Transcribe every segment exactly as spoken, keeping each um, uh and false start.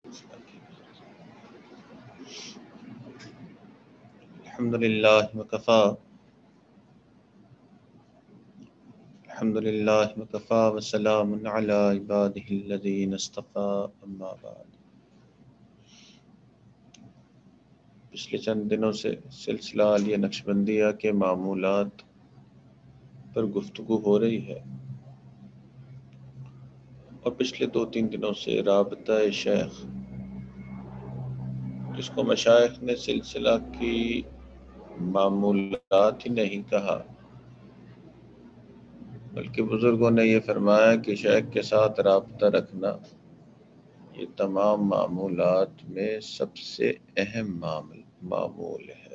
الحمد للہ وکفا الحمد للہ وکفا وسلام علی عبادہ الذین اصطفى اما بعد۔ پچھلے چند دنوں سے سلسلہ عالیہ نقشبندیہ کے معمولات پر گفتگو ہو رہی ہے، اور پچھلے دو تین دنوں سے رابطہ شیخ، جس کو مشائخ نے سلسلہ کی معمولات ہی نہیں کہا، بلکہ بزرگوں نے یہ فرمایا کہ شیخ کے ساتھ رابطہ رکھنا یہ تمام معمولات میں سب سے اہم معمول معمول ہے۔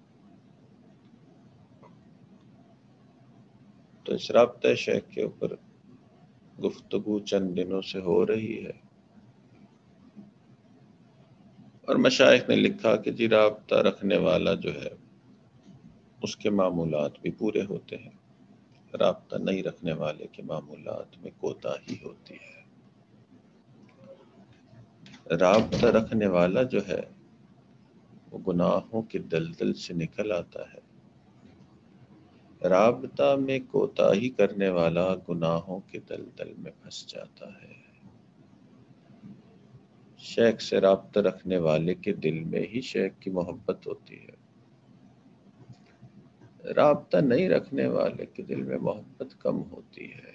تو اس رابطہ شیخ کے اوپر گفتگو چند دنوں سے ہو رہی ہے، اور مشائخ نے لکھا کہ جی رابطہ رکھنے والا جو ہے اس کے معمولات بھی پورے ہوتے ہیں، رابطہ نہیں رکھنے والے کے معمولات میں کوتاہی ہوتی ہے۔ رابطہ رکھنے والا جو ہے وہ گناہوں کے دلدل سے نکل آتا ہے، رابطہ میں کوتاہی کرنے والا گناہوں کے دلدل میں پھنس جاتا ہے۔ شیخ سے رابطہ رکھنے والے کے دل میں ہی شیخ کی محبت ہوتی ہے، رابطہ نہیں رکھنے والے کے دل میں محبت کم ہوتی ہے۔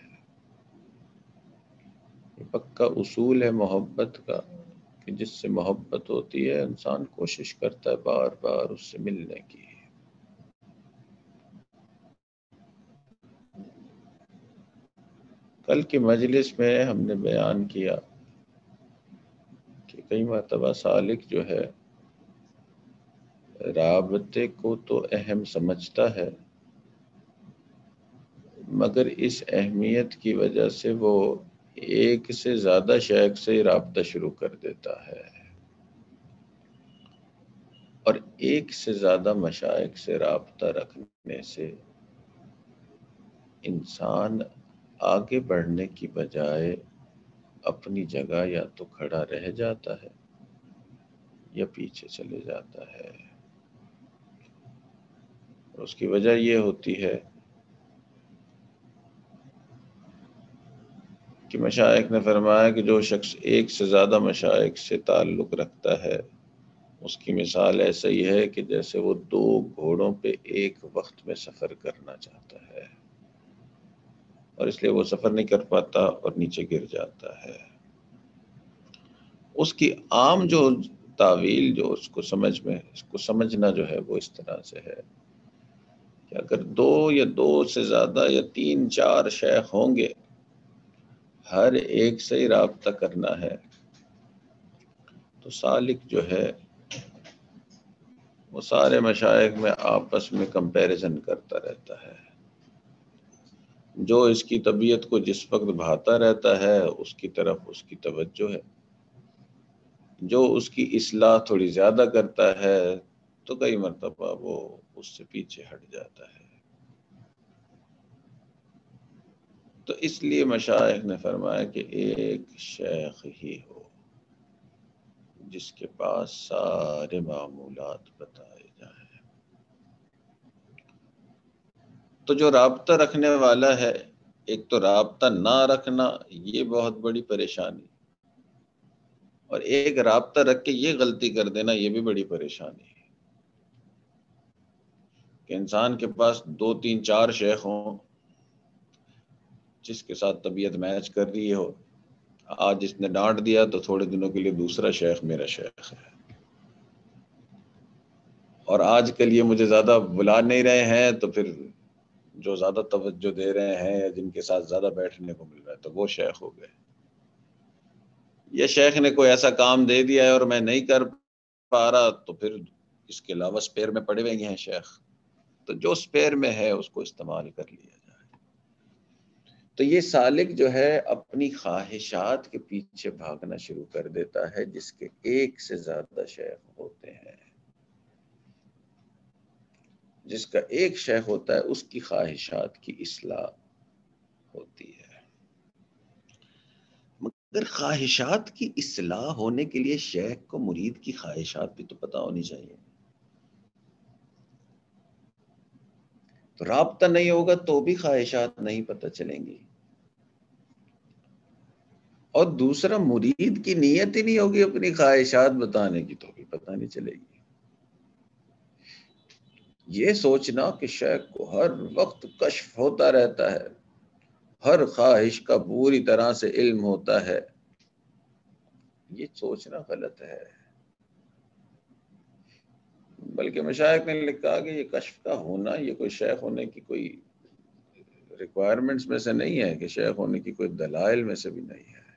یہ پکا اصول ہے محبت کا کہ جس سے محبت ہوتی ہے انسان کوشش کرتا ہے بار بار اس سے ملنے کی۔ کل کی مجلس میں ہم نے بیان کیا کہ کئی مرتبہ سالک جو ہے رابطے کو تو اہم سمجھتا ہے، مگر اس اہمیت کی وجہ سے وہ ایک سے زیادہ شیخ سے رابطہ شروع کر دیتا ہے، اور ایک سے زیادہ مشائخ سے رابطہ رکھنے سے انسان آگے بڑھنے کی بجائے اپنی جگہ یا تو کھڑا رہ جاتا ہے یا پیچھے چلے جاتا ہے۔ اور اس کی وجہ یہ ہوتی ہے کہ مشائخ نے فرمایا کہ جو شخص ایک سے زیادہ مشائخ سے تعلق رکھتا ہے اس کی مثال ایسا ہی ہے کہ جیسے وہ دو گھوڑوں پہ ایک وقت میں سفر کرنا چاہتا ہے، اور اس لیے وہ سفر نہیں کر پاتا اور نیچے گر جاتا ہے۔ اس کی عام جو تعویل جو اس کو سمجھ میں اس کو سمجھنا جو ہے وہ اس طرح سے ہے کہ اگر دو یا دو سے زیادہ یا تین چار شیخ ہوں گے، ہر ایک سے ہی رابطہ کرنا ہے، تو سالک جو ہے وہ سارے مشائخ میں آپس میں کمپیریزن کرتا رہتا ہے، جو اس کی طبیعت کو جس وقت بھاتا رہتا ہے اس کی طرف اس کی توجہ ہے، جو اس کی اصلاح تھوڑی زیادہ کرتا ہے تو کئی مرتبہ وہ اس سے پیچھے ہٹ جاتا ہے۔ تو اس لیے مشائخ نے فرمایا کہ ایک شیخ ہی ہو جس کے پاس سارے معمولات بتائے جائیں۔ تو جو رابطہ رکھنے والا ہے، ایک تو رابطہ نہ رکھنا یہ بہت بڑی پریشانی، اور ایک رابطہ رکھ کے یہ غلطی کر دینا یہ بھی بڑی پریشانی ہے کہ انسان کے پاس دو تین چار شیخ ہوں جس کے ساتھ طبیعت میچ کر رہی ہو، آج اس نے ڈانٹ دیا تو تھوڑے دنوں کے لیے دوسرا شیخ میرا شیخ ہے، اور آج کل یہ مجھے زیادہ بلا نہیں رہے ہیں تو پھر جو زیادہ توجہ دے رہے ہیں یا جن کے ساتھ زیادہ بیٹھنے کو مل رہا ہے تو وہ شیخ ہو گئے۔ یہ شیخ نے کوئی ایسا کام دے دیا ہے اور میں نہیں کر پا رہا تو پھر اس کے علاوہ اسپیئر میں پڑے ہوئے ہیں شیخ، تو جو اسپیئر میں ہے اس کو استعمال کر لیا جائے۔ تو یہ سالک جو ہے اپنی خواہشات کے پیچھے بھاگنا شروع کر دیتا ہے جس کے ایک سے زیادہ شیخ ہوتے ہیں۔ جس کا ایک شیخ ہوتا ہے اس کی خواہشات کی اصلاح ہوتی ہے۔ اگر خواہشات کی اصلاح ہونے کے لیے شیخ کو مرید کی خواہشات بھی تو پتہ ہونی چاہیے. تو رابطہ نہیں ہوگا تو بھی خواہشات نہیں پتہ چلیں گی. اور دوسرا، مرید کی نیت ہی نہیں ہوگی اپنی خواہشات بتانے کی تو بھی پتہ نہیں چلے گی. یہ سوچنا کہ شیخ کو ہر وقت کشف ہوتا رہتا ہے، ہر خواہش کا پوری طرح سے علم ہوتا ہے، یہ سوچنا غلط ہے. بلکہ مشائخ نے لکھا کہ یہ کشف کا ہونا یہ کوئی شیخ ہونے کی کوئی ریکوائرمنٹس میں سے نہیں ہے، کہ شیخ ہونے کی کوئی دلائل میں سے بھی نہیں ہے.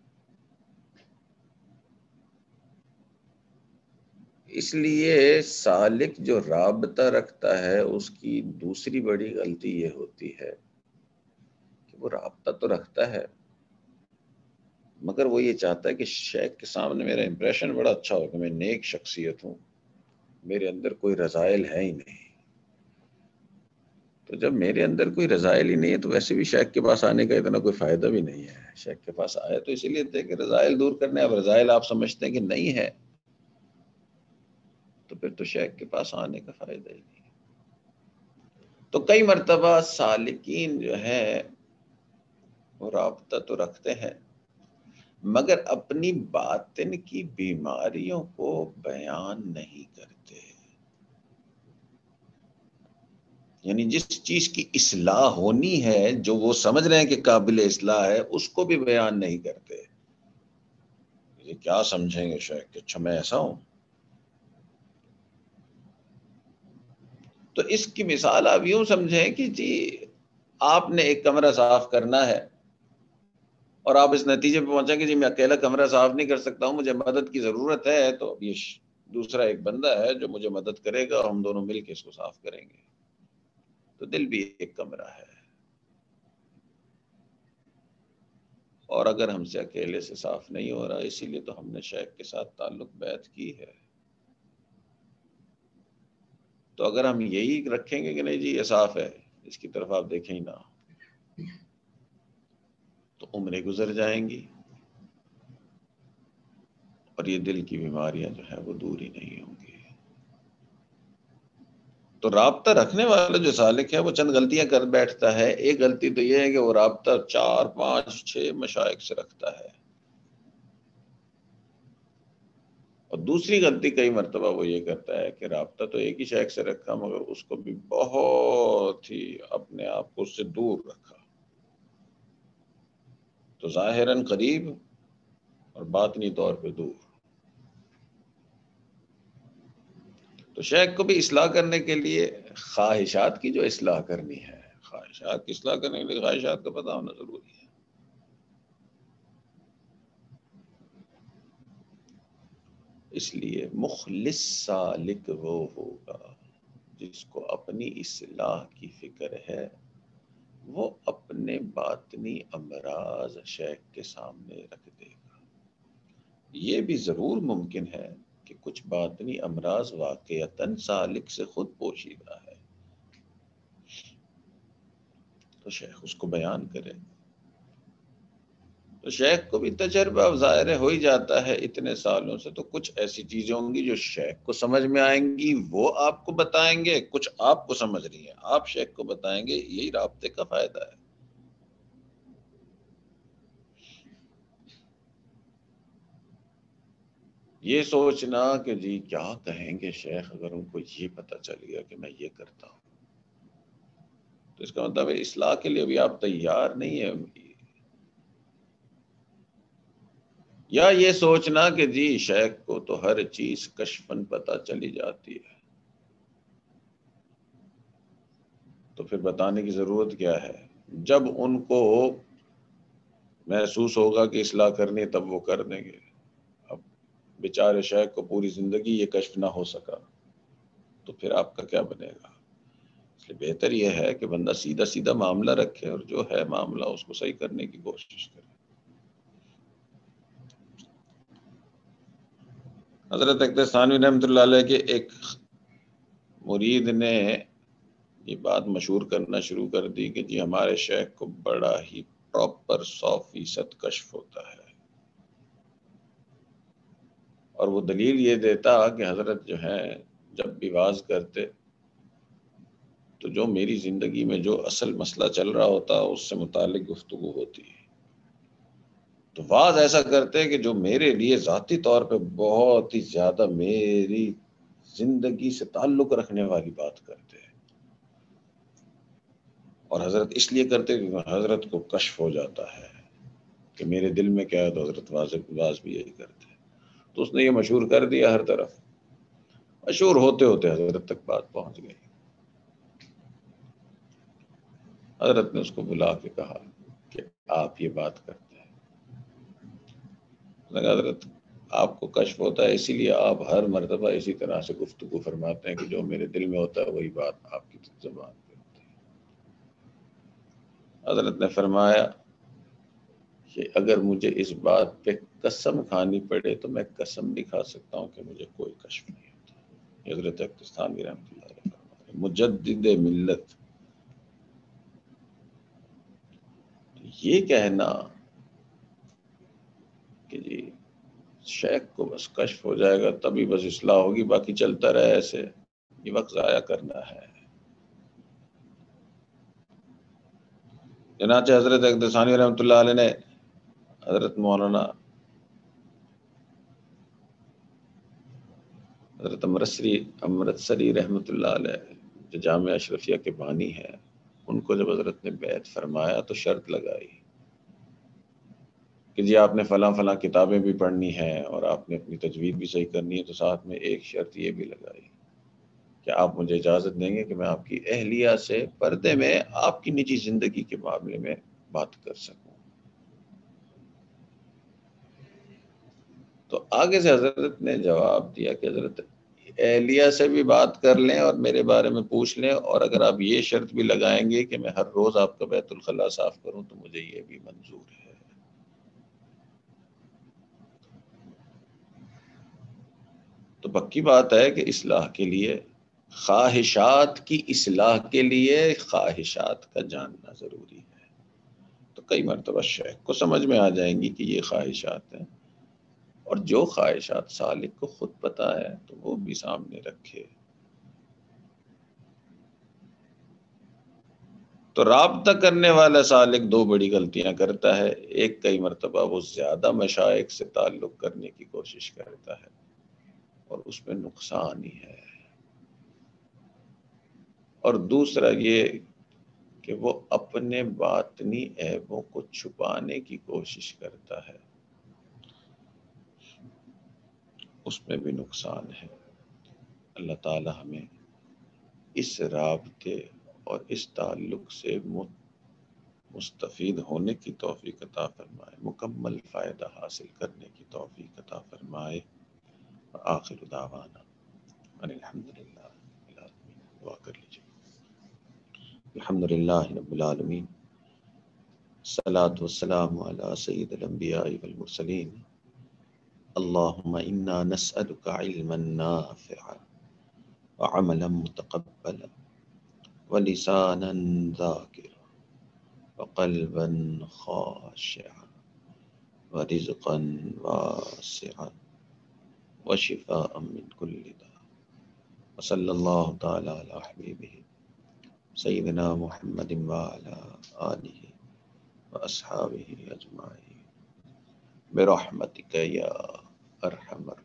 اس لیے سالک جو رابطہ رکھتا ہے اس کی دوسری بڑی غلطی یہ ہوتی ہے کہ وہ رابطہ تو رکھتا ہے مگر وہ یہ چاہتا ہے کہ شیخ کے سامنے میرا امپریشن بڑا اچھا ہو کہ میں نیک شخصیت ہوں، میرے اندر کوئی رذائل ہے ہی نہیں. تو جب میرے اندر کوئی رذائل ہی نہیں ہے تو ویسے بھی شیخ کے پاس آنے کا اتنا کوئی فائدہ بھی نہیں ہے. شیخ کے پاس آئے تو اسی لیے تھے کہ رذائل دور کرنے. اب رذائل آپ سمجھتے ہیں کہ نہیں ہے تو پھر تو شیخ کے پاس آنے کا فائدہ ہی نہیں. تو کئی مرتبہ سالکین جو ہے وہ رابطہ تو رکھتے ہیں مگر اپنی باطن کی بیماریوں کو بیان نہیں کرتے. یعنی جس چیز کی اصلاح ہونی ہے، جو وہ سمجھ رہے ہیں کہ قابل اصلاح ہے، اس کو بھی بیان نہیں کرتے. یہ کیا سمجھیں گے شیخ کہ اچھا میں ایسا ہوں. تو اس کی مثال آپ یوں سمجھیں کہ جی آپ نے ایک کمرہ صاف کرنا ہے اور آپ اس نتیجے پہ پہنچیں کہ جی میں اکیلا کمرہ صاف نہیں کر سکتا ہوں، مجھے مدد کی ضرورت ہے. تو اب یہ دوسرا ایک بندہ ہے جو مجھے مدد کرے گا اور ہم دونوں مل کے اس کو صاف کریں گے. تو دل بھی ایک کمرہ ہے اور اگر ہم سے اکیلے سے صاف نہیں ہو رہا، اسی لیے تو ہم نے شیخ کے ساتھ تعلق بیعت کی ہے. تو اگر ہم یہی رکھیں گے کہ نہیں جی یہ صاف ہے، اس کی طرف آپ دیکھیں ہی نہ، تو عمریں گزر جائیں گی اور یہ دل کی بیماریاں جو ہیں وہ دور ہی نہیں ہوں گی. تو رابطہ رکھنے والا جو سالک ہے وہ چند غلطیاں کر بیٹھتا ہے. ایک غلطی تو یہ ہے کہ وہ رابطہ چار پانچ چھ مشائخ سے رکھتا ہے، اور دوسری غلطی کئی مرتبہ وہ یہ کرتا ہے کہ رابطہ تو ایک ہی شیخ سے رکھا مگر اس کو بھی بہت ہی اپنے آپ کو اس سے دور رکھا. تو ظاہراً قریب اور باطنی طور پہ دور. تو شیخ کو بھی اصلاح کرنے کے لیے خواہشات کی جو اصلاح کرنی ہے، خواہشات کی اصلاح کرنے کے لیے خواہشات کا پتہ ہونا ضروری ہے. اس لیے مخلص سالک وہ ہوگا جس کو اپنی اصلاح کی فکر ہے، وہ اپنے باطنی امراض شیخ کے سامنے رکھ دے گا. یہ بھی ضرور ممکن ہے کہ کچھ باطنی امراض واقعتاً سالک سے خود پوشیدہ ہے تو شیخ اس کو بیان کرے. تو شیخ کو بھی تجربہ ظاہر ہو ہی جاتا ہے اتنے سالوں سے، تو کچھ ایسی چیزیں ہوں گی جو شیخ کو سمجھ میں آئیں گی، وہ آپ کو بتائیں گے. کچھ آپ کو سمجھ رہی ہیں، آپ شیخ کو بتائیں گے. یہی رابطے کا فائدہ ہے. یہ سوچنا کہ جی کیا کہیں گے شیخ اگر ان کو یہ پتہ چل گیا کہ میں یہ کرتا ہوں، تو اس کا مطلب ہے اصلاح کے لیے ابھی آپ تیار نہیں ہیں ان کی. یا یہ سوچنا کہ جی شیخ کو تو ہر چیز کشفاً پتہ چلی جاتی ہے تو پھر بتانے کی ضرورت کیا ہے. جب ان کو محسوس ہوگا کہ اصلاح کرنی ہے تب وہ کر دیں گے. اب بیچارے شیخ کو پوری زندگی یہ کشف نہ ہو سکا تو پھر آپ کا کیا بنے گا. اس لیے بہتر یہ ہے کہ بندہ سیدھا سیدھا معاملہ رکھے اور جو ہے معاملہ اس کو صحیح کرنے کی کوشش کرے. حضرت اکبر ثانوی رحمۃ اللہ علیہ کے ایک مرید نے یہ بات مشہور کرنا شروع کر دی کہ جی ہمارے شیخ کو بڑا ہی پراپر سو فیصد کشف ہوتا ہے. اور وہ دلیل یہ دیتا کہ حضرت جو ہیں جب بھی واز کرتے تو جو میری زندگی میں جو اصل مسئلہ چل رہا ہوتا اس سے متعلق گفتگو ہوتی ہے، تو واز ایسا کرتے کہ جو میرے لیے ذاتی طور پہ بہت ہی زیادہ میری زندگی سے تعلق رکھنے والی بات کرتے ہیں، اور حضرت اس لیے کرتے کہ حضرت کو کشف ہو جاتا ہے کہ میرے دل میں کیا ہے، تو حضرت واز واز بھی یہی کرتے ہیں۔ تو اس نے یہ مشہور کر دیا، ہر طرف مشہور ہوتے ہوتے حضرت تک بات پہنچ گئی۔ حضرت نے اس کو بلا کے کہا کہ آپ یہ بات کرتے ہیں۔ حضرت آپ کو کشف ہوتا ہے، اسی لیے آپ ہر مرتبہ اسی طرح سے گفتگو فرماتے ہیں کہ جو میرے دل میں ہوتا ہے وہی بات آپ کی زبان پہ ہوتی ہے۔ حضرت نے فرمایا کہ اگر مجھے اس بات پہ قسم کھانی پڑے تو میں قسم بھی کھا سکتا ہوں کہ مجھے کوئی کشف نہیں ہوتا۔ حضرت اقتسامی رحمۃ اللہ علیہ فرماتے مجدد ملت، یہ کہنا کہ جی شیخ کو بس کشف ہو جائے گا تبھی بس اصلاح ہوگی، باقی چلتا رہے ایسے، یہ وقت ضائع کرنا ہے۔ چنانچہ حضرت اقتسامی رحمۃ اللہ علیہ نے حضرت مولانا حضرت امرتسری امرتسری رحمۃ اللہ علیہ جو جامعہ اشرفیہ کے بانی ہیں، ان کو جب حضرت نے بیعت فرمایا تو شرط لگائی کہ جی آپ نے فلاں فلاں کتابیں بھی پڑھنی ہیں اور آپ نے اپنی تجوید بھی صحیح کرنی ہے، تو ساتھ میں ایک شرط یہ بھی لگائی کہ آپ مجھے اجازت دیں گے کہ میں آپ کی اہلیہ سے پردے میں آپ کی نجی زندگی کے معاملے میں بات کر سکوں۔ تو آگے سے حضرت نے جواب دیا کہ حضرت اہلیہ سے بھی بات کر لیں اور میرے بارے میں پوچھ لیں، اور اگر آپ یہ شرط بھی لگائیں گے کہ میں ہر روز آپ کا بیت الخلاء صاف کروں تو مجھے یہ بھی منظور ہے۔ تو پکی بات ہے کہ اصلاح کے لیے، خواہشات کی اصلاح کے لیے خواہشات کا جاننا ضروری ہے۔ تو کئی مرتبہ شیخ کو سمجھ میں آ جائیں گی کہ یہ خواہشات ہیں، اور جو خواہشات سالک کو خود پتہ ہے تو وہ بھی سامنے رکھے۔ تو رابطہ کرنے والا سالک دو بڑی غلطیاں کرتا ہے، ایک کئی مرتبہ وہ زیادہ مشائخ سے تعلق کرنے کی کوشش کرتا ہے اور اس میں نقصان ہی ہے، اور دوسرا یہ کہ وہ اپنے باطنی عیبوں کو چھپانے کی کوشش کرتا ہے، اس میں بھی نقصان ہے۔ اللہ تعالی ہمیں اس رابطے اور اس تعلق سے مستفید ہونے کی توفیق عطا فرمائے، مکمل فائدہ حاصل کرنے کی توفیق عطا فرمائے۔ آخر دعوانا ان الحمدللہ رب العالمین۔ دعا کر لیجیے۔ الحمدللہ رب العالمین، الصلاۃ والسلام علی سید الانبیاء والمرسلین، اللہم انا نسألک علما نافعا وعملا متقبلا ولسانا ذاکرا وقلبا خاشعا ورزقا واسعا وشفاء من كل داء، وصلی اللہ تعالی علی حبیبہ سیدنا محمد وعلی آلہ واصحابہ اجمعین برحمتک یا ارحم الراحمین۔